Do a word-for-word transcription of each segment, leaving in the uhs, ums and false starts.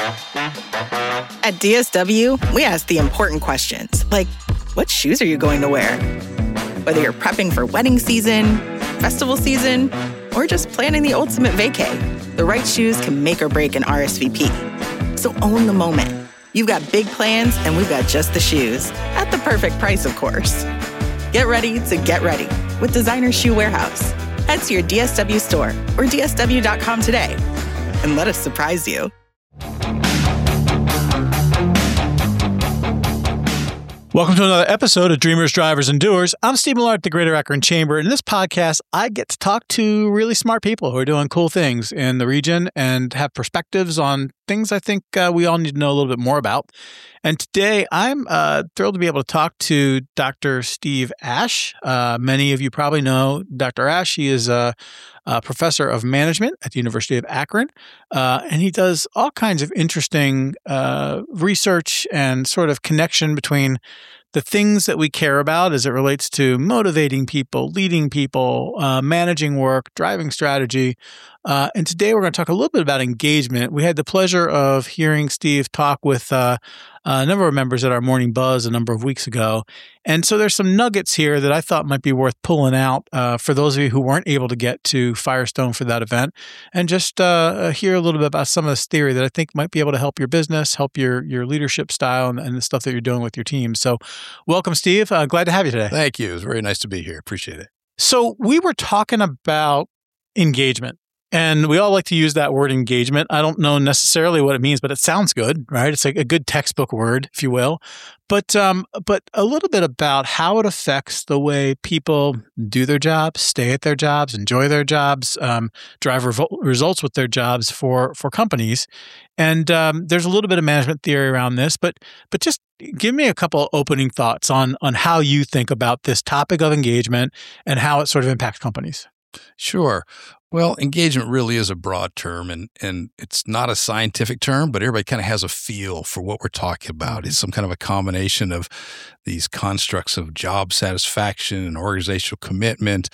At D S W, we ask the important questions, like, what shoes are you going to wear? Whether you're prepping for wedding season, festival season, or just planning the ultimate vacay, the right shoes can make or break an R S V P. So own the moment. You've got big plans, and we've got just the shoes. At the perfect price, of course. Get ready to get ready with Designer Shoe Warehouse. Head to your D S W store or D S W dot com today and let us surprise you. Welcome to another episode of Dreamers, Drivers, and Doers. I'm Steve Millard at the Greater Akron Chamber. In this podcast, I get to talk to really smart people who are doing cool things in the region and have perspectives on things I think uh, we all need to know a little bit more about. And today, I'm uh, thrilled to be able to talk to Doctor Steve Ash. Uh, many of you probably know Doctor Ash. He is a, a professor of management at the University of Akron, uh, and he does all kinds of interesting uh, research and sort of connection between the things that we care about as it relates to motivating people, leading people, uh, managing work, driving strategy. Uh, and today we're going to talk a little bit about engagement. We had the pleasure of hearing Steve talk with uh, a number of members at our Morning Buzz a number of weeks ago. And so there's some nuggets here that I thought might be worth pulling out uh, for those of you who weren't able to get to Firestone for that event, and just uh, hear a little bit about some of this theory that I think might be able to help your business, help your your leadership style, and, and the stuff that you're doing with your team. So welcome, Steve. Uh, glad to have you today. Thank you. It's very nice to be here. Appreciate it. So we were talking about engagement. And we all like to use that word engagement. I don't know necessarily what it means, but it sounds good, right? It's like a good textbook word, if you will. But um, but a little bit about how it affects the way people do their jobs, stay at their jobs, enjoy their jobs, um, drive revo- results with their jobs for for companies. And um, there's a little bit of management theory around this, but but just give me a couple opening thoughts on on how you think about this topic of engagement and how it sort of impacts companies. Sure. Well, engagement really is a broad term, and, and it's not a scientific term, but everybody kind of has a feel for what we're talking about. It's some kind of a combination of these constructs of job satisfaction and organizational commitment.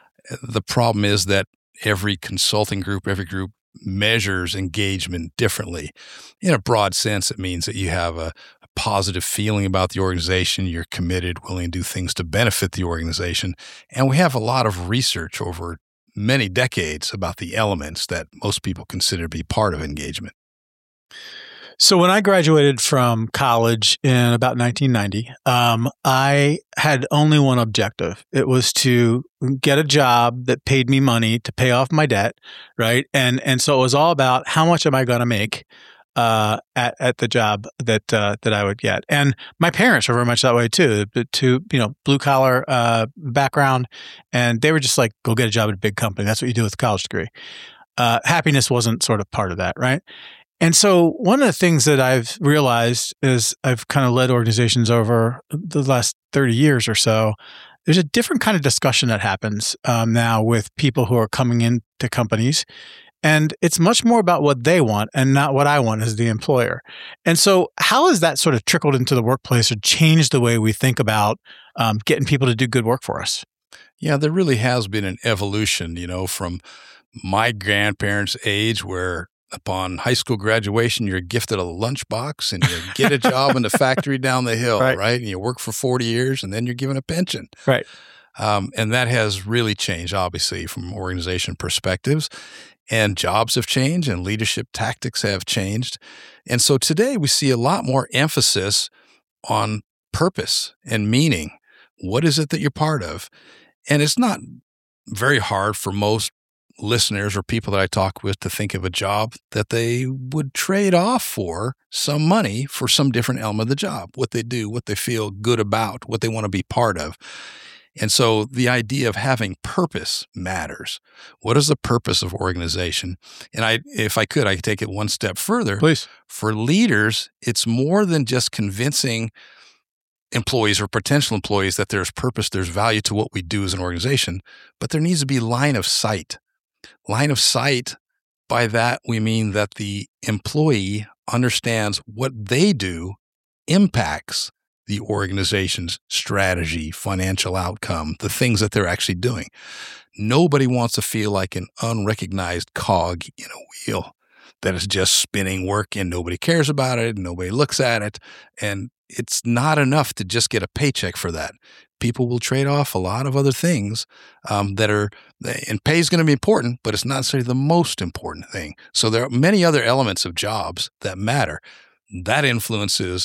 The problem is that every consulting group, every group measures engagement differently. In a broad sense, it means that you have a, a positive feeling about the organization, you're committed, willing to do things to benefit the organization, and we have a lot of research over many decades about the elements that most people consider to be part of engagement. So when I graduated from college in about nineteen ninety, um, I had only one objective. It was to get a job that paid me money to pay off my debt, right? And and so it was all about how much am I going to make uh, at at the job that uh, that I would get. And my parents were very much that way too. To you know, blue collar uh, background, and they were just like, go get a job at a big company. That's what you do with a college degree. Uh, happiness wasn't sort of part of that, right? And so one of the things that I've realized is I've kind of led organizations over the last thirty years or so. There's a different kind of discussion that happens um, now with people who are coming into companies. And it's much more about what they want and not what I want as the employer. And so how has that sort of trickled into the workplace or changed the way we think about um, getting people to do good work for us? Yeah, there really has been an evolution, you know, from my grandparents' age where upon high school graduation, you're gifted a lunchbox and you get a job in the factory down the hill, right. right? And you work for forty years and then you're given a pension. Right. Um, and that has really changed, obviously, from organization perspectives. And jobs have changed and leadership tactics have changed. And so today we see a lot more emphasis on purpose and meaning. What is it that you're part of? And it's not very hard for most listeners or people that I talk with to think of a job that they would trade off for some money for some different element of the job, what they do, what they feel good about, what they want to be part of. And so the idea of having purpose matters. What is the purpose of organization? And I, if I could, I could take it one step further. Please. For leaders, it's more than just convincing employees or potential employees that there's purpose, there's value to what we do as an organization, but there needs to be line of sight. Line of sight, by that we mean that the employee understands what they do impacts the organization's strategy, financial outcome, the things that they're actually doing. Nobody wants to feel like an unrecognized cog in a wheel. that is just spinning work and nobody cares about it, nobody looks at it, and it's not enough to just get a paycheck for that. People will trade off a lot of other things um, that are, and pay is going to be important, but it's not necessarily the most important thing. So there are many other elements of jobs that matter. That influences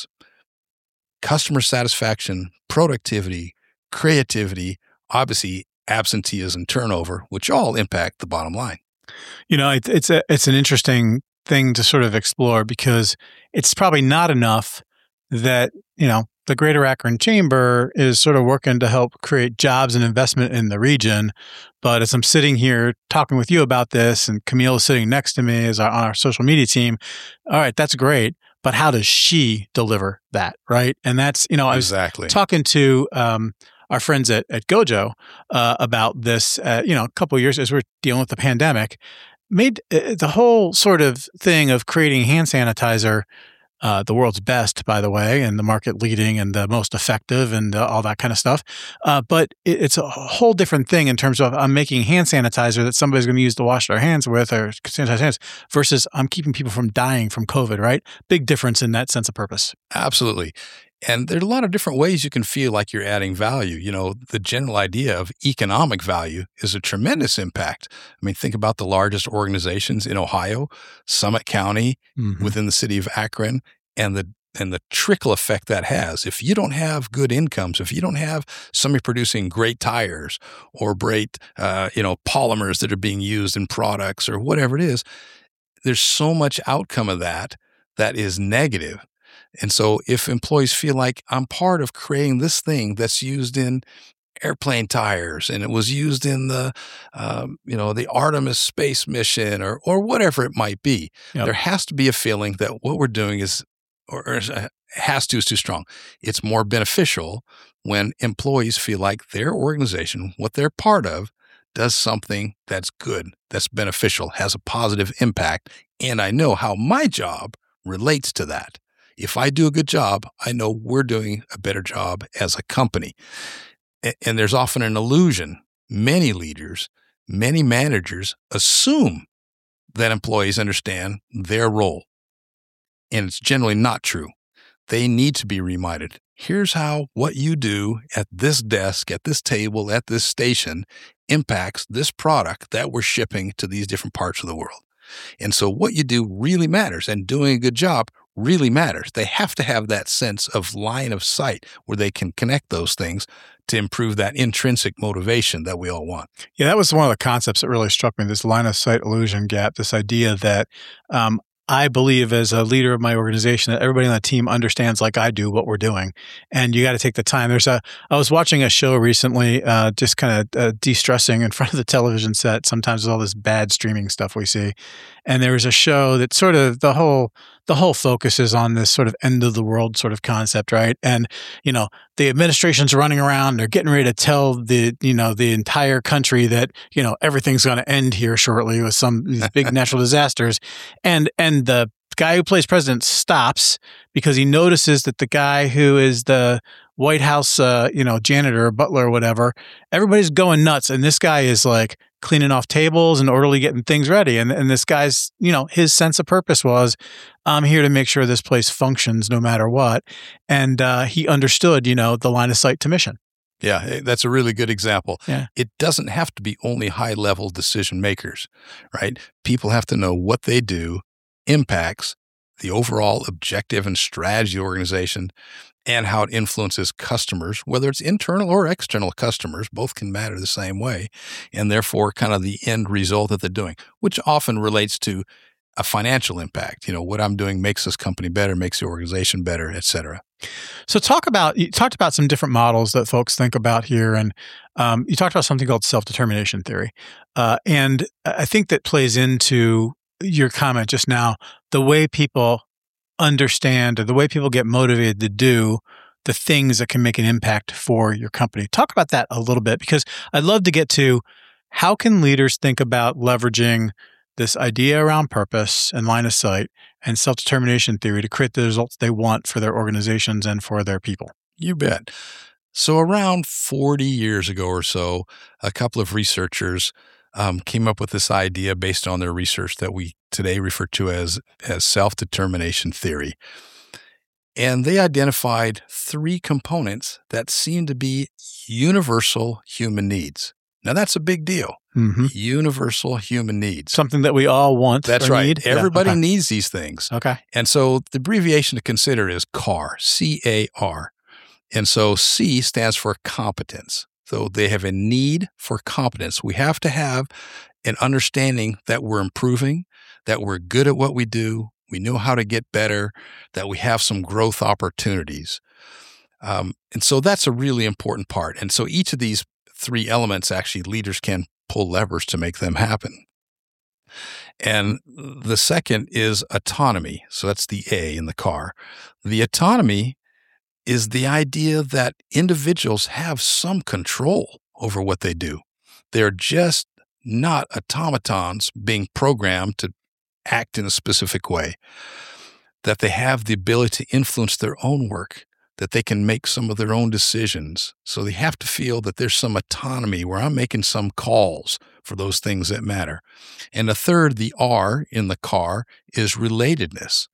customer satisfaction, productivity, creativity, obviously absenteeism, turnover, which all impact the bottom line. You know, it, it's a, it's an interesting thing to sort of explore because it's probably not enough that, you know, the Greater Akron Chamber is sort of working to help create jobs and investment in the region. But as I'm sitting here talking with you about this, and Camille is sitting next to me as our, on our social media team, all right, that's great. But how does she deliver that, right? And that's, you know, I was exactly. talking to um, our friends at, at Gojo uh, about this, uh, you know, a couple of years as we're dealing with the pandemic, made uh, the whole sort of thing of creating hand sanitizer Uh, the world's best, by the way, and the market leading and the most effective and uh, all that kind of stuff. Uh, but it, it's a whole different thing in terms of I'm making hand sanitizer that somebody's going to use to wash their hands with or sanitize hands versus I'm keeping people from dying from COVID, right? Big difference in that sense of purpose. Absolutely. And there are a lot of different ways you can feel like you're adding value. You know, the general idea of economic value is a tremendous impact. I mean, think about the largest organizations in Ohio, Summit County, mm-hmm. within the city of Akron, and the and the trickle effect that has. If you don't have good incomes, if you don't have somebody producing great tires or great, uh, you know, polymers that are being used in products or whatever it is, there's so much outcome of that that is negative. And so if employees feel like I'm part of creating this thing that's used in airplane tires and it was used in the, um, you know, the Artemis space mission or or whatever it might be, yep. there has to be a feeling that what we're doing is, or, or has to is too strong. It's more beneficial when employees feel like their organization, what they're part of, does something that's good, that's beneficial, has a positive impact, and I know how my job relates to that. If I do a good job, I know we're doing a better job as a company. And there's often an illusion. Many leaders, many managers assume that employees understand their role. And it's generally not true. They need to be reminded, here's how what you do at this desk, at this table, at this station impacts this product that we're shipping to these different parts of the world. And so what you do really matters, and doing a good job really matters. They have to have that sense of line of sight where they can connect those things to improve that intrinsic motivation that we all want. Yeah, that was one of the concepts that really struck me, this line of sight illusion gap, this idea that um, I believe as a leader of my organization that everybody on the team understands like I do what we're doing. And you got to take the time. There's a, I was watching a show recently, uh, just kind of uh, de-stressing in front of the television set. Sometimes with all this bad streaming stuff we see. And there was a show that sort of the whole, the whole focus is on this sort of end of the world sort of concept, right? And, you know, the administration's running around, they're getting ready to tell the, you know, the entire country that, you know, everything's going to end here shortly with some these big natural disasters. And, and the guy who plays president stops because he notices that the guy who is the White House, uh, you know, janitor or butler or whatever, everybody's going nuts. And this guy is like cleaning off tables and orderly getting things ready. And, and this guy's, you know, his sense of purpose was, I'm here to make sure this place functions no matter what. And uh, he understood, you know, the line of sight to mission. Yeah, that's a really good example. Yeah. It doesn't have to be only high-level decision makers, right? People have to know what they do impacts the overall objective and strategy of the organization and how it influences customers, whether it's internal or external customers, both can matter the same way, and therefore kind of the end result that they're doing, which often relates to a financial impact. You know, what I'm doing makes this company better, makes the organization better, et cetera. So talk about, you talked about some different models that folks think about here, and um, you talked about something called self-determination theory. Uh, and I think that plays into your comment just now, the way people understand or the way people get motivated to do the things that can make an impact for your company. Talk about that a little bit, because I'd love to get to how can leaders think about leveraging this idea around purpose and line of sight and self-determination theory to create the results they want for their organizations and for their people. You bet. So around forty years ago or so, a couple of researchers um, came up with this idea based on their research that we today refer to as, as self-determination theory. And they identified three components that seem to be universal human needs. Now, that's a big deal. Mm-hmm. Universal human needs. Something that we all want. That's or right. Need. Everybody yeah. okay. needs these things. Okay. And so the abbreviation to consider is C A R, C A R. And so C stands for competence. So they have a need for competence. We have to have an understanding that we're improving, that we're good at what we do, we know how to get better, that we have some growth opportunities. Um, and so that's a really important part. And so each of these three elements, actually, leaders can pull levers to make them happen. And the second is autonomy. So that's the A in the C A R. The autonomy is the idea that individuals have some control over what they do. They're just not automatons being programmed to act in a specific way, that they have the ability to influence their own work, that they can make some of their own decisions. So they have to feel that there's some autonomy where I'm making some calls for those things that matter. And the third, the R in the C A R, is relatedness.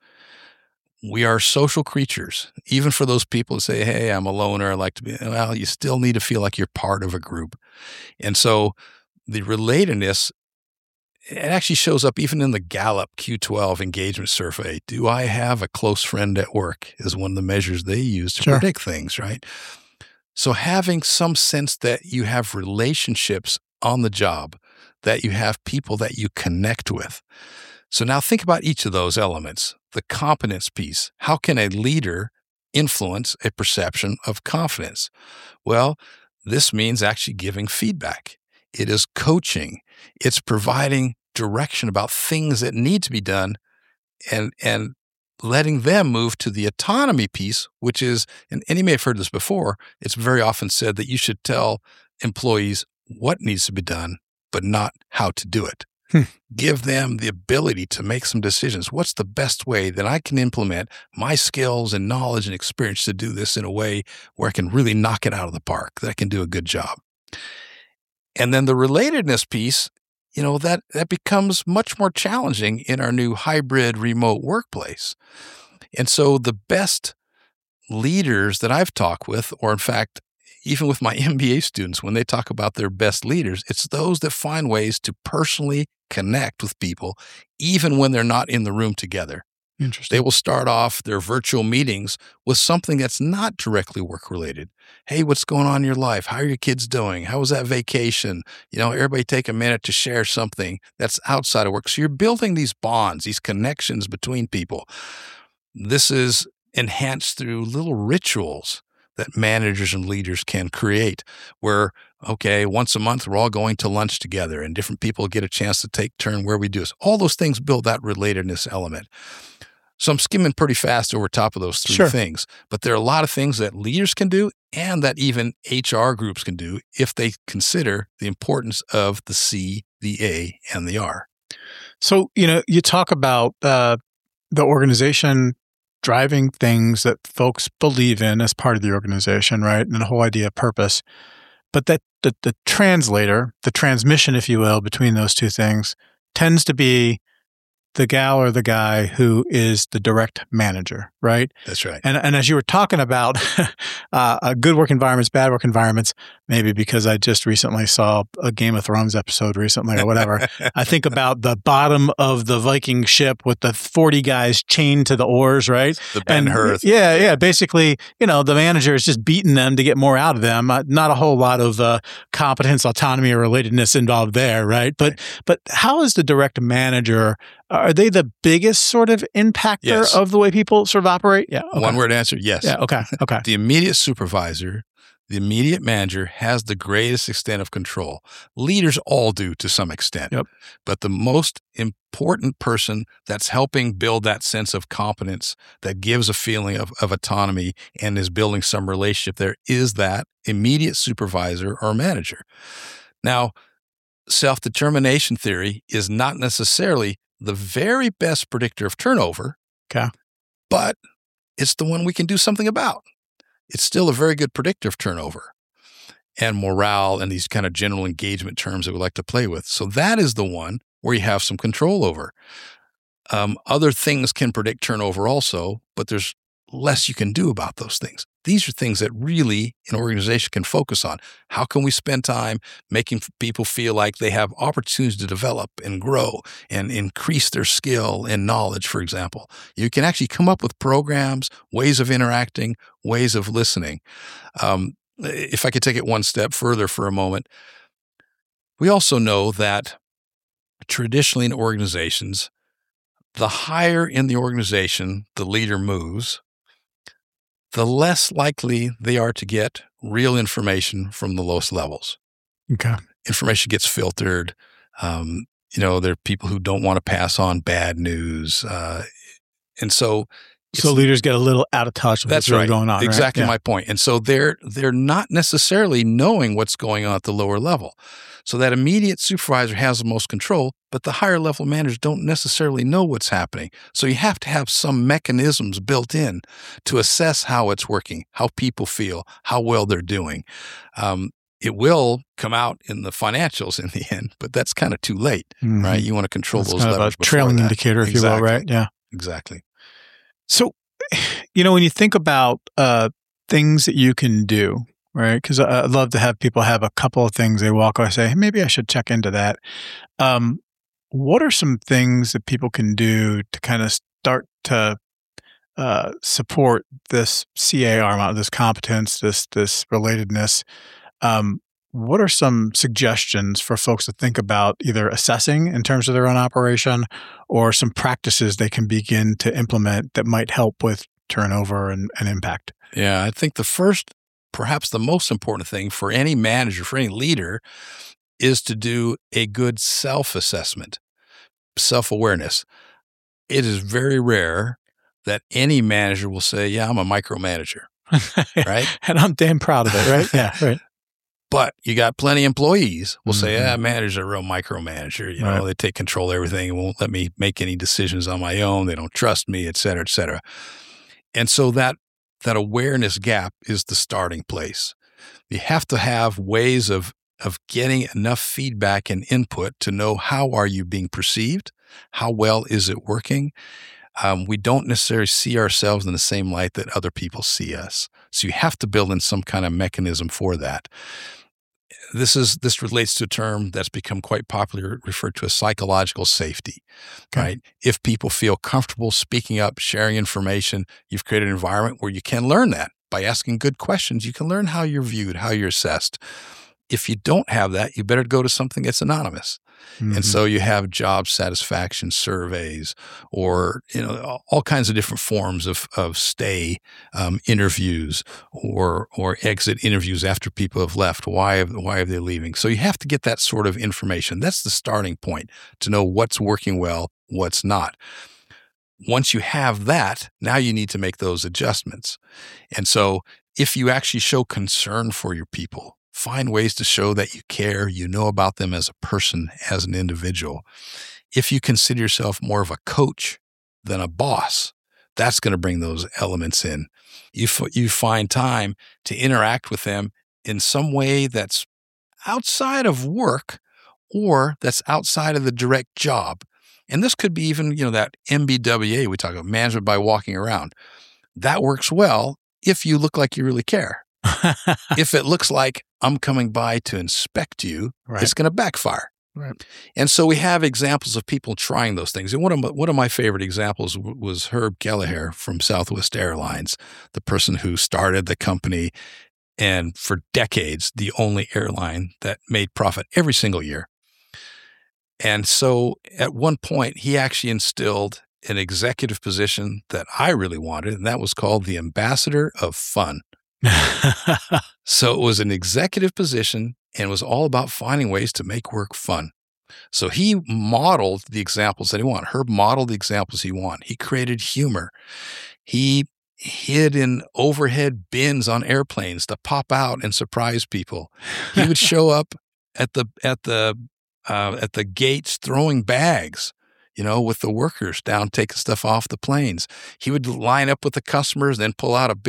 We are social creatures. Even for those people who say, hey, I'm a loner, I like to be, well, you still need to feel like you're part of a group. And so the relatedness, it actually shows up even in the Gallup Q twelve engagement survey. Do I have a close friend at work is one of the measures they use to Sure. predict things, right? So having some sense that you have relationships on the job, that you have people that you connect with. So now think about each of those elements. The competence piece. How can a leader influence a perception of confidence? Well, this means actually giving feedback. It is coaching. It's providing direction about things that need to be done and, and letting them move to the autonomy piece, which is, and, and you may have heard this before, it's very often said that you should tell employees what needs to be done, but not how to do it. Hmm. Give them the ability to make some decisions. What's the best way that I can implement my skills and knowledge and experience to do this in a way where I can really knock it out of the park, that I can do a good job? And then the relatedness piece, you know, that, that becomes much more challenging in our new hybrid remote workplace. And so the best leaders that I've talked with, or in fact, even with my M B A students, when they talk about their best leaders, it's those that find ways to personally connect with people, even when they're not in the room together. Interesting. They will start off their virtual meetings with something that's not directly work-related. Hey, what's going on in your life? How are your kids doing? How was that vacation? You know, everybody take a minute to share something that's outside of work. So you're building these bonds, these connections between people. This is enhanced through little rituals that managers and leaders can create where, okay, once a month, we're all going to lunch together and different people get a chance to take turn where we do this. All those things build that relatedness element. So I'm skimming pretty fast over top of those three Sure. things, but there are a lot of things that leaders can do and that even H R groups can do if they consider the importance of the C, the A, and the R. So, you know, you talk about uh, the organization driving things that folks believe in as part of the organization, right? And the whole idea of purpose. But that the, the translator, the transmission, if you will, between those two things tends to be the gal or the guy who is the direct manager, right? That's right. And and as you were talking about uh, good work environments, bad work environments, maybe because I just recently saw a Game of Thrones episode recently or whatever, I think about the bottom of the Viking ship with the forty guys chained to the oars, right? The Ben Hur. Yeah, yeah. Basically, you know, the manager is just beating them to get more out of them. Uh, not a whole lot of uh, competence, autonomy, or relatedness involved there, right? But but how is the direct manager? Are they the biggest sort of impactor Yes. of the way people sort of operate? Yeah. Okay. One word answer, yes. Yeah. Okay. Okay. The immediate supervisor, the immediate manager has the greatest extent of control. Leaders all do to some extent. Yep. But the most important person that's helping build that sense of competence, that gives a feeling of, of autonomy and is building some relationship there, is that immediate supervisor or manager. Now, self-determination theory is not necessarily the very best predictor of turnover, Okay. but it's the one we can do something about. It's still a very good predictor of turnover. and morale and these kind of general engagement terms that we like to play with. So that is the one where you have some control over. Um, other things can predict turnover also, but there's less you can do about those things. These are things that really an organization can focus on. How can we spend time making people feel like they have opportunities to develop and grow and increase their skill and knowledge, for example? You can actually come up with programs, ways of interacting, ways of listening. Um, if I could take it one step further for a moment, we also know that traditionally in organizations, the higher in the organization the leader moves, the less likely they are to get real information from the lowest levels. Okay. Information gets filtered. Um, you know, there are people who don't want to pass on bad news. Uh, and so So leaders get a little out of touch with that's what's really right. going on. Exactly right? my point. And so they're they're not necessarily knowing what's going on at the lower level. So that immediate supervisor has the most control, but the higher level managers don't necessarily know what's happening. So you have to have some mechanisms built in to assess how it's working, how people feel, how well they're doing. Um, it will come out in the financials in the end, but that's kind of too late, Mm-hmm. right? You want to control That's those kind levers of a trailing that. indicator, if Exactly. you will, right? Yeah. Exactly. So, you know, when you think about uh, things that you can do, right? Because I'd love to have people have a couple of things they walk away and say, hey, maybe I should check into that. Um, what are some things that people can do to kind of start to uh, support this C A R, this competence, this this relatedness? Um, what are some suggestions for folks to think about either assessing in terms of their own operation or some practices they can begin to implement that might help with turnover and, and impact? Yeah, I think the first, perhaps the most important thing for any manager, for any leader, is to do a good self-assessment, self-awareness. It is very rare that any manager will say, yeah, I'm a micromanager, right? And I'm damn proud of it, right? Yeah, right. But you got plenty of employees will say, Mhm. yeah, manager's a real micromanager. You know, Right. they take control of everything and won't let me make any decisions on my own. They don't trust me, et cetera, et cetera. And so that that awareness gap is the starting place. You have to have ways of of getting enough feedback and input to know how are you being perceived, how well is it working. Um, we don't necessarily see ourselves in the same light that other people see us. So you have to build in some kind of mechanism for that. This is this relates to a term that's become quite popular, referred to as psychological safety, Okay. right? If people feel comfortable speaking up, sharing information, you've created an environment where you can learn that. By asking good questions, you can learn how you're viewed, how you're assessed. If you don't have that, you better go to something that's anonymous. Mhm. And so you have job satisfaction surveys or, you know, all kinds of different forms of, of stay um, interviews or or exit interviews after people have left. Why have, why are they leaving? So you have to get that sort of information. That's the starting point to know what's working well, what's not. Once you have that, now you need to make those adjustments. And so if you actually show concern for your people, find ways to show that you care, you know about them as a person, as an individual. If you consider yourself more of a coach than a boss, that's going to bring those elements in. You, f- you find time to interact with them in some way that's outside of work or that's outside of the direct job. And this could be even, you know, that M B W A we talk about, management by walking around. That works well if you look like you really care. If it looks like I'm coming by to inspect you, Right. it's going to backfire. Right. And so we have examples of people trying those things. And one of my, one of my favorite examples w- was Herb Kelleher from Southwest Airlines, the person who started the company and for decades, the only airline that made profit every single year. And so at one point, he actually instilled an executive position that I really wanted, and that was called the Ambassador of Fun. So it was an executive position and it was all about finding ways to make work fun. So he modeled the examples that he wanted. Herb modeled the examples he wanted. He created humor. He hid in overhead bins on airplanes to pop out and surprise people. He would show up at the at the uh, at the gates throwing bags, you know, with the workers down taking stuff off the planes. He would line up with the customers, then pull out a big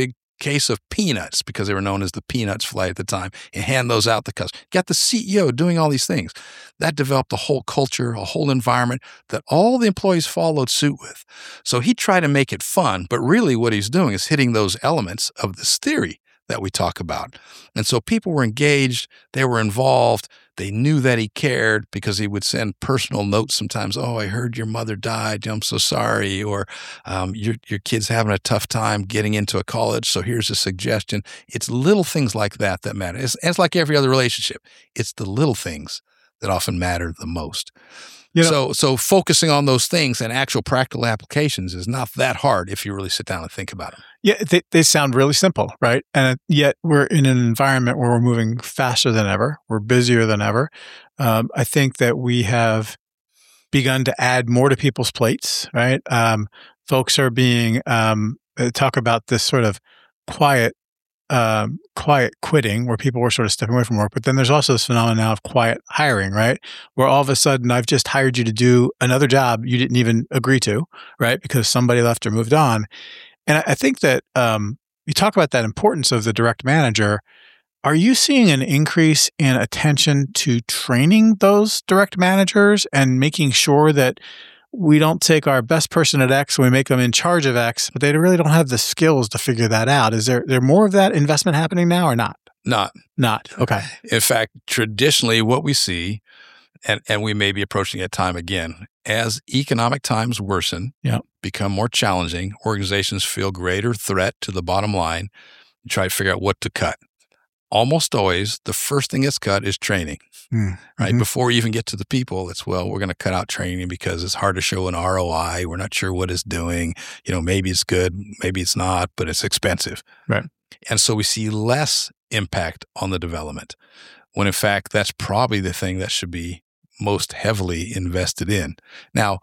case of peanuts, because they were known as the Peanuts flight at the time, and hand those out to customers. You got the C E O doing all these things. That developed a whole culture, a whole environment that all the employees followed suit with. So he tried to make it fun, but really what he's doing is hitting those elements of this theory that we talk about. And so people were engaged, they were involved, they knew that he cared because he would send personal notes sometimes. Oh, I heard your mother died. I'm so sorry. Or um, your, your kid's having a tough time getting into a college, so here's a suggestion. It's little things like that that matter. It's, it's like every other relationship. It's the little things that often matter the most. You know, so so focusing on those things and actual practical applications is not that hard if you really sit down and think about them. Yeah, they, they sound really simple, right? And yet we're in an environment where we're moving faster than ever. We're busier than ever. Um, I think that we have begun to add more to people's plates, right? Um, folks are being, um, talk about this sort of quiet Um, quiet quitting, where people were sort of stepping away from work. But then there's also this phenomenon now of quiet hiring, right? Where all of a sudden I've just hired you to do another job you didn't even agree to, right? Because somebody left or moved on. And I, I think that um, you talk about that importance of the direct manager. Are you seeing an increase in attention to training those direct managers and making sure that we don't take our best person at X and we make them in charge of X, but they really don't have the skills to figure that out? Is there there more of that investment happening now or not? Not. Not. Okay. In fact, traditionally what we see, and, and we may be approaching that time again, as economic times worsen, yep. become more challenging, organizations feel greater threat to the bottom line, and try to figure out what to cut. Almost always, the first thing that's cut is training, mm-hmm. right? Before you even get to the people, it's, well, we're going to cut out training because it's hard to show an R O I. We're not sure what it's doing. You know, maybe it's good, maybe it's not, but it's expensive. Right. And so we see less impact on the development, when in fact, that's probably the thing that should be most heavily invested in. Now,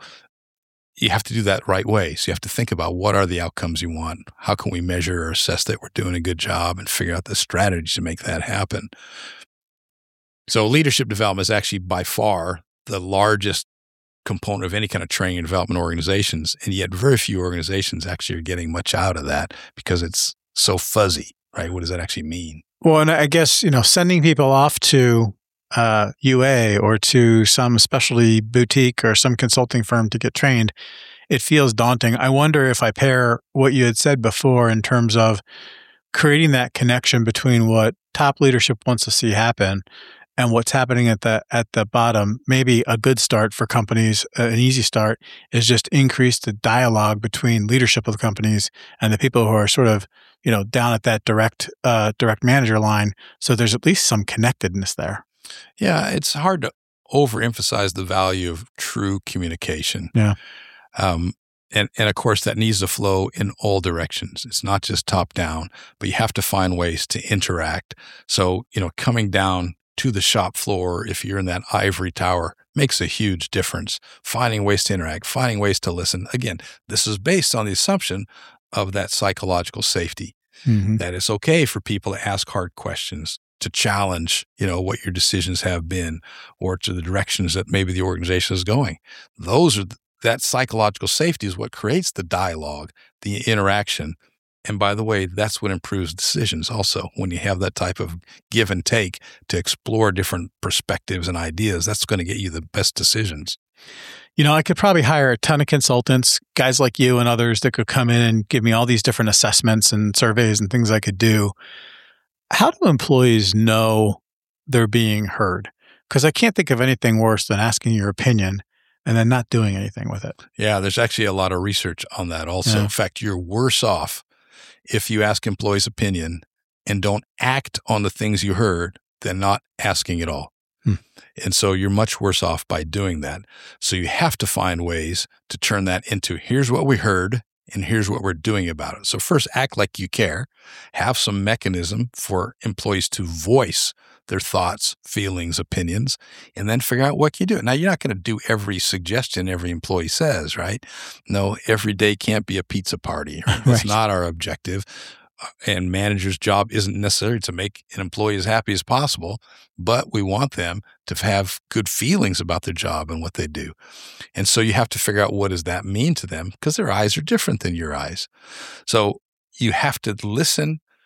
you have to do that right way. So you have to think about, what are the outcomes you want? How can we measure or assess that we're doing a good job and figure out the strategy to make that happen? So leadership development is actually by far the largest component of any kind of training and development organizations. And yet very few organizations actually are getting much out of that because it's so fuzzy, right? What does that actually mean? Well, and I guess, you know, sending people off to Uh, U A or to some specialty boutique or some consulting firm to get trained, it feels daunting. I wonder if I pair what you had said before in terms of creating that connection between what top leadership wants to see happen and what's happening at the at the bottom. Maybe a good start for companies, uh, an easy start, is just increase the dialogue between leadership of the companies and the people who are sort of, you know, down at that direct uh, direct manager line. So there's at least some connectedness there. Yeah, it's hard to overemphasize the value of true communication. Yeah. Um, and, and of course, that needs to flow in all directions. It's not just top down, but you have to find ways to interact. So, you know, coming down to the shop floor, if you're in that ivory tower, makes a huge difference. Finding ways to interact, finding ways to listen. Again, this is based on the assumption of that psychological safety, mm-hmm. that it's okay for people to ask hard questions, to challenge, you know, what your decisions have been, or to the directions that maybe the organization is going. Those are, that psychological safety is what creates the dialogue, the interaction. And by the way, that's what improves decisions also. When you have that type of give and take to explore different perspectives and ideas, that's going to get you the best decisions. You know, I could probably hire a ton of consultants, guys like you and others, that could come in and give me all these different assessments and surveys and things I could do. How do employees know they're being heard? Because I can't think of anything worse than asking your opinion and then not doing anything with it. Yeah, there's actually a lot of research on that also. Yeah. In fact, you're worse off if you ask employees' opinion and don't act on the things you heard than not asking at all. Hmm. And so you're much worse off by doing that. So you have to find ways to turn that into, here's what we heard, and here's what we're doing about it. So first, act like you care. Have some mechanism for employees to voice their thoughts, feelings, opinions, and then figure out what you do. Now, you're not going to do every suggestion every employee says, right? No, every day can't be a pizza party. Right? That's right. Not our objective. And manager's job isn't necessarily to make an employee as happy as possible, but we want them to have good feelings about their job and what they do. And so you have to figure out, what does that mean to them? Because their eyes are different than your eyes. So you have to listen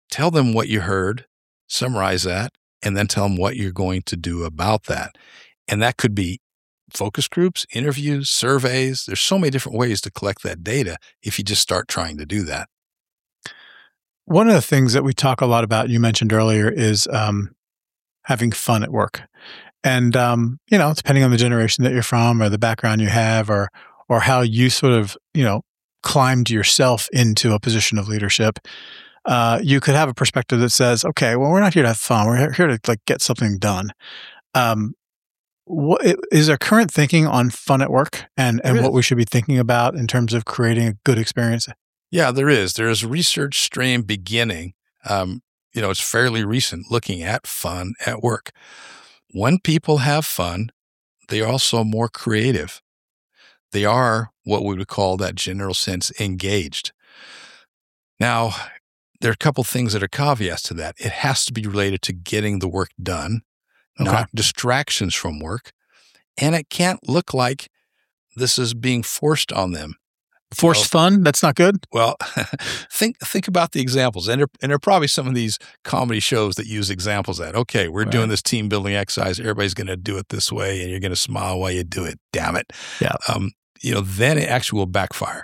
tell them what you heard, summarize that, and then tell them what you're going to do about that. And that could be focus groups, interviews, surveys. There's so many different ways to collect that data if you just start trying to do that. One of the things that we talk a lot about, you mentioned earlier, is um, having fun at work. And, um, you know, depending on the generation that you're from or the background you have or or how you sort of, you know, climbed yourself into a position of leadership, uh, you could have a perspective that says, okay, well, we're not here to have fun. We're here to like get something done. Um, what is there current thinking on fun at work and, and what we should be thinking about in terms of creating a good experience? Yeah, there is. There is a research stream beginning. Um, you know, it's fairly recent looking at fun at work. When people have fun, they are also more creative. They are what we would call that general sense engaged. Now, there are a couple things that are caveats to that. It has to be related to getting the work done, okay. not distractions from work. And it can't look like this is being forced on them. Forced well, fun? That's not good? Well, think think about the examples. And there, and there are probably some of these comedy shows that use examples of that. Okay, we're right. doing this team building exercise. Everybody's going to do it this way, and you're going to smile while you do it. Damn it. Yeah. Um, you know, then it actually will backfire.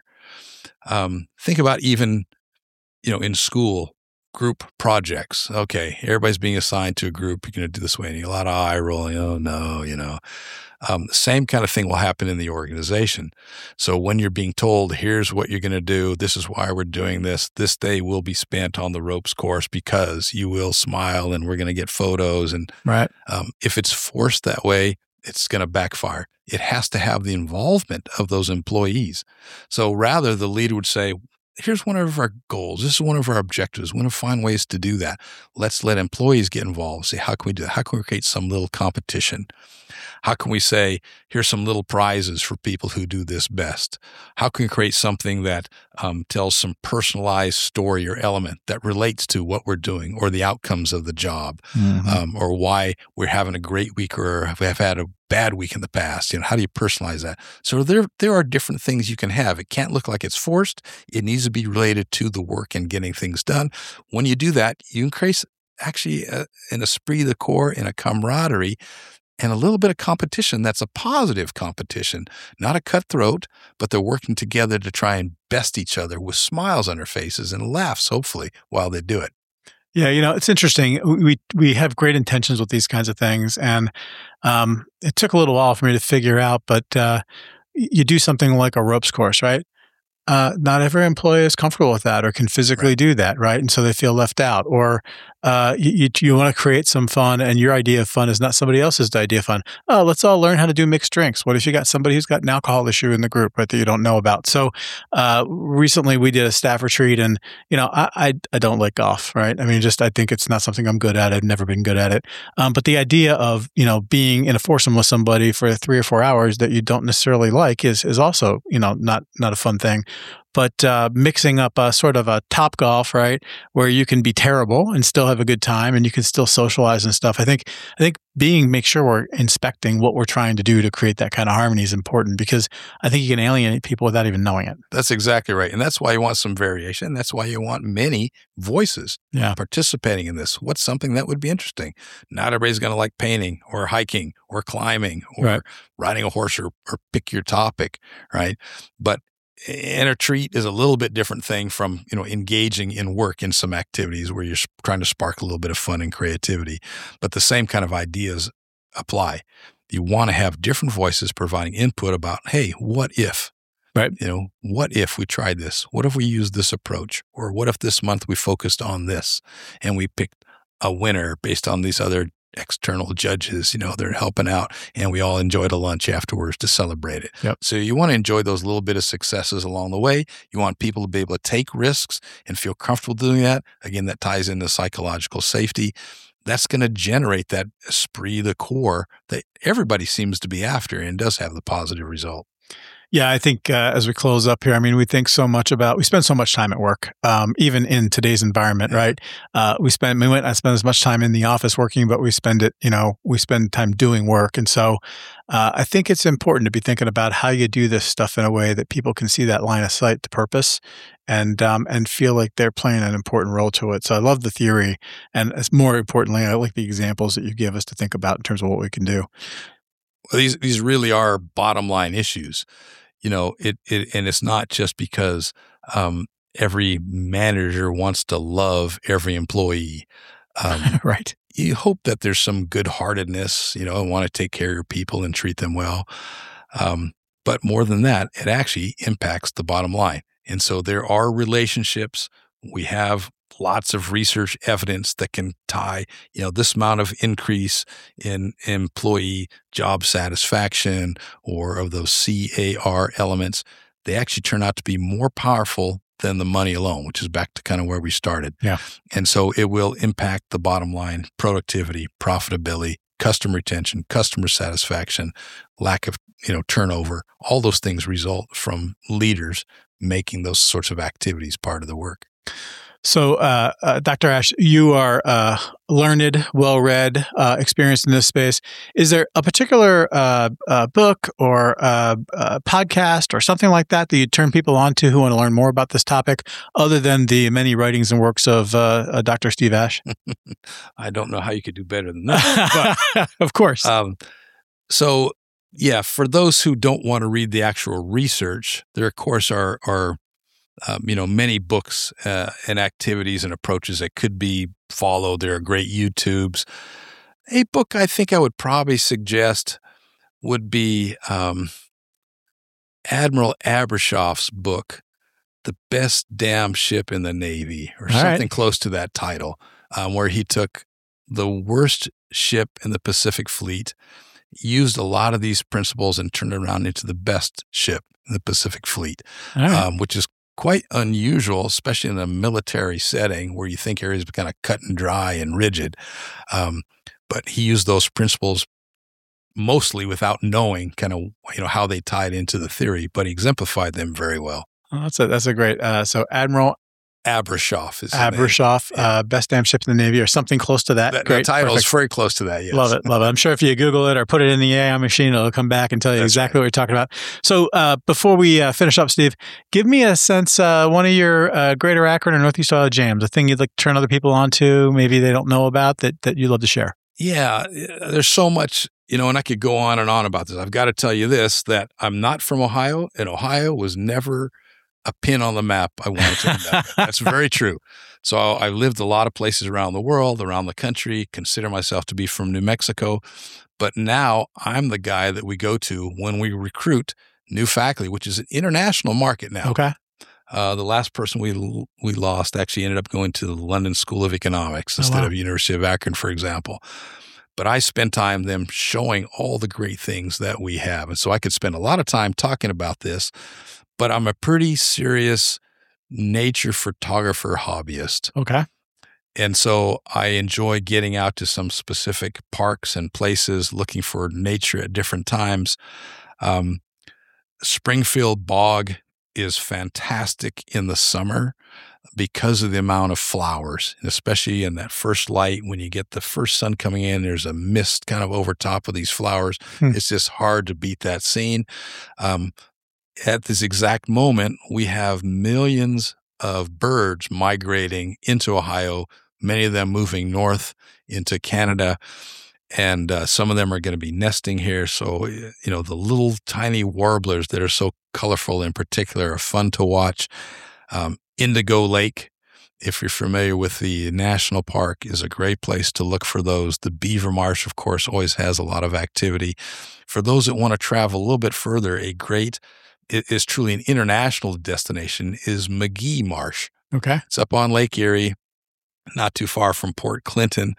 Um, think about even, you know, in school, group projects. Okay, everybody's being assigned to a group. You're going to do this way. And a lot of eye rolling. Oh, no, you know. Um, the same kind of thing will happen in the organization. So when you're being told, here's what you're going to do, this is why we're doing this, this day will be spent on the ropes course because you will smile and we're going to get photos. And right. um, if it's forced that way, it's going to backfire. It has to have the involvement of those employees. So rather, the leader would say, here's one of our goals. This is one of our objectives. We want to find ways to do that. Let's let employees get involved. Say, how can we do that? How can we create some little competition? How can we say, here's some little prizes for people who do this best? How can we create something that um, tells some personalized story or element that relates to what we're doing or the outcomes of the job, mm-hmm. um, or why we're having a great week or have had a bad week in the past? You know, how do you personalize that? So there, there are different things you can have. It can't look like it's forced. It needs to be related to the work and getting things done. When you do that, you increase actually a, an esprit de corps and a camaraderie and a little bit of competition that's a positive competition, not a cutthroat, but they're working together to try and best each other with smiles on their faces and laughs, hopefully, while they do it. Yeah, you know, it's interesting. We we have great intentions with these kinds of things, and um, it took a little while for me to figure out, but uh, you do something like a ropes course, right? Uh, not every employee is comfortable with that or can physically right. do that, right? And so they feel left out. Or uh, you, you want to create some fun, and your idea of fun is not somebody else's idea of fun. Oh, let's all learn how to do mixed drinks. What if you got somebody who's got an alcohol issue in the group, right, that you don't know about? So uh, recently we did a staff retreat, and you know, I, I I don't like golf, right? I mean, just I think it's not something I'm good at. I've never been good at it. Um, but the idea of you know being in a foursome with somebody for three or four hours that you don't necessarily like is is also you know not not a fun thing. But uh, mixing up a sort of a top golf, right, where you can be terrible and still have a good time, and you can still socialize and stuff. I think I think being make sure we're inspecting what we're trying to do to create that kind of harmony is important, because I think you can alienate people without even knowing it. That's exactly right, and that's why you want some variation. That's why you want many voices yeah. participating in this. What's something that would be interesting? Not everybody's going to like painting or hiking or climbing or right. riding a horse or, or pick your topic, right? But and a retreat is a little bit different thing from, you know, engaging in work in some activities where you're trying to spark a little bit of fun and creativity. But the same kind of ideas apply. You want to have different voices providing input about, hey, what if? Right. You know, what if we tried this? What if we used this approach? Or what if this month we focused on this and we picked a winner based on these other external judges, you know, they're helping out, and we all enjoyed a lunch afterwards to celebrate it. Yep. So you want to enjoy those little bit of successes along the way. You want people to be able to take risks and feel comfortable doing that. Again, that ties into psychological safety. That's going to generate that esprit de corps that everybody seems to be after and does have the positive result. Yeah, I think uh, as we close up here, I mean, we think so much about, we spend so much time at work, um, even in today's environment, yeah. right? Uh, we spend, we might not spend as much time in the office working, but we spend it, you know, we spend time doing work. And so uh, I think it's important to be thinking about how you do this stuff in a way that people can see that line of sight to purpose and um, and feel like they're playing an important role to it. So I love the theory. And as more importantly, I like the examples that you give us to think about in terms of what we can do. Well, these, these really are bottom line issues. You know, it, it and it's not just because um, every manager wants to love every employee. Um, right. You hope that there's some good-heartedness, you know, and want to take care of your people and treat them well. Um, but more than that, it actually impacts the bottom line. And so there are relationships. We have lots of research evidence that can tie, you know, this amount of increase in employee job satisfaction or of those C A R elements, they actually turn out to be more powerful than the money alone, which is back to kind of where we started. Yeah. And so it will impact the bottom line, productivity, profitability, customer retention, customer satisfaction, lack of, you know, turnover. All those things result from leaders making those sorts of activities part of the work. So, uh, uh, Doctor Ash, you are uh, learned, well-read, uh, experienced in this space. Is there a particular uh, uh, book or uh, uh, podcast or something like that that you turn people on to who want to learn more about this topic, other than the many writings and works of uh, uh, Doctor Steve Ash? I don't know how you could do better than that. But, of course. Um, so, yeah, for those who don't want to read the actual research, there, of course, are are Um, you know, many books uh, and activities and approaches that could be followed. There are great YouTubes. A book I think I would probably suggest would be um, Admiral Abrashoff's book, The Best Damn Ship in the Navy, or All something right. close to that title, um, where he took the worst ship in the Pacific Fleet, used a lot of these principles and turned it around into the best ship in the Pacific Fleet, All right. um, which is quite unusual, especially in a military setting where you think areas are kind of cut and dry and rigid. Um, but he used those principles mostly without knowing kind of, you know, how they tied into the theory, but he exemplified them very well. Oh, that's a that's a great. Uh, so Admiral Abrashoff is his Abrashoff, name. Yeah. uh, Best Damn Ship in the Navy, or something close to that. That, Great, that title perfect. is very close to that, yes. Love it, love it. I'm sure if you Google it or put it in the A I machine, it'll come back and tell you That's exactly right. what you're talking about. So uh, before we uh, finish up, Steve, give me a sense, uh, one of your uh, Greater Akron or Northeast Ohio jams, a thing you'd like to turn other people on to, maybe they don't know about, that, that you'd love to share. Yeah, there's so much, you know, and I could go on and on about this. I've got to tell you this, that I'm not from Ohio, and Ohio was never a pin on the map I wanted to end up in. That's very true. So I've lived a lot of places around the world, around the country, consider myself to be from New Mexico. But now I'm the guy that we go to when we recruit new faculty, which is an international market now. Okay. Uh, the last person we we lost actually ended up going to the London School of Economics instead Oh, wow. of University of Akron, for example. But I spend time them showing all the great things that we have. And so I could spend a lot of time talking about this, but I'm a pretty serious nature photographer hobbyist. Okay. And so I enjoy getting out to some specific parks and places, looking for nature at different times. Um, Springfield Bog is fantastic in the summer because of the amount of flowers, and especially in that first light when you get the first sun coming in, there's a mist kind of over top of these flowers. Hmm. It's just hard to beat that scene. Um, at this exact moment, we have millions of birds migrating into Ohio, many of them moving north into Canada. And uh, some of them are going to be nesting here. So, you know, the little tiny warblers that are so colorful in particular are fun to watch. Um, Indigo Lake, if you're familiar with the national park, is a great place to look for those. The Beaver Marsh, of course, always has a lot of activity. For those that want to travel a little bit further, a great, it is truly an international destination, is McGee Marsh. Okay. It's up on Lake Erie, not too far from Port Clinton.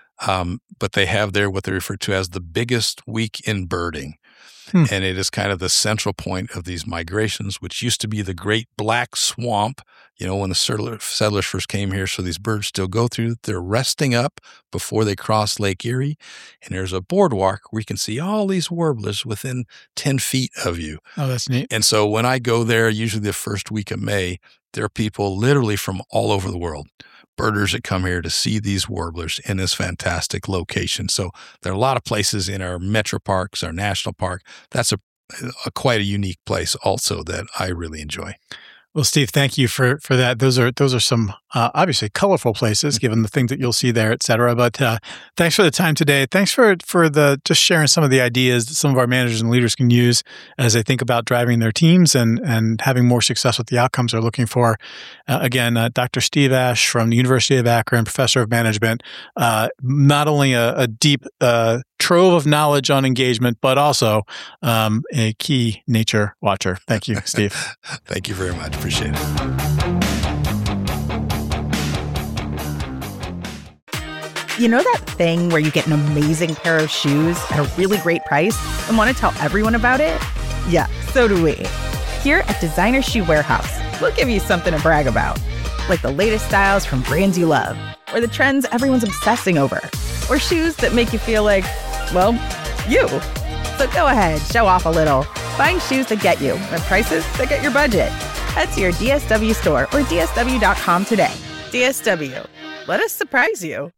Um, but they have there what they refer to as the biggest week in birding. Hmm. And it is kind of the central point of these migrations, which used to be the Great Black Swamp. you know, when the settlers first came here. So these birds still go through. They're resting up before they cross Lake Erie. And there's a boardwalk where you can see all these warblers within ten feet of you. Oh, that's neat. And so when I go there, usually the first week of May, there are people literally from all over the world, birders that come here to see these warblers in this fantastic location. So there are a lot of places in our metro parks, our national park. That's a, a quite a unique place also that I really enjoy. Well, Steve, thank you for for that. Those are those are some uh, obviously colorful places, given the things that you'll see there, et cetera. But uh, thanks for the time today. Thanks for for the just sharing some of the ideas that some of our managers and leaders can use as they think about driving their teams and and having more success with the outcomes they're looking for. Uh, again, uh, Doctor Steve Ash from the University of Akron, professor of management, uh, not only a, a deep uh, trove of knowledge on engagement, but also um, a key nature watcher. Thank you, Steve. Thank you very much. Appreciate it. You know that thing where you get an amazing pair of shoes at a really great price and want to tell everyone about it? Yeah, so do we. Here at Designer Shoe Warehouse, we'll give you something to brag about, like the latest styles from brands you love, or the trends everyone's obsessing over, or shoes that make you feel like, well, you. So go ahead, show off a little. Find shoes that get you at prices that get your budget. Head to your D S W store or D S W dot com today. D S W, let us surprise you.